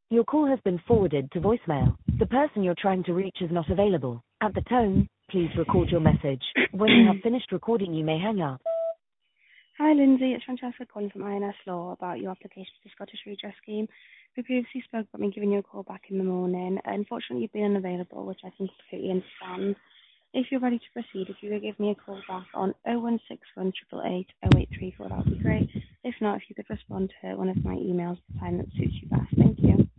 Your call has been forwarded to voicemail. The person you're trying to reach is not available. At the tone, please record your message. When you have finished recording, you may hang up. Hi, Lindsay. It's Francesca calling from INS Law about your application to the Scottish Redress Scheme. We previously spoke about me giving you a call back in the morning. Unfortunately, you've been unavailable, which I can completely understand. If you're ready to proceed, if you could give me a call back on 0161 888 0834, that would be great. If not, if you could respond to one of my emails at the time that suits you best. Thank you.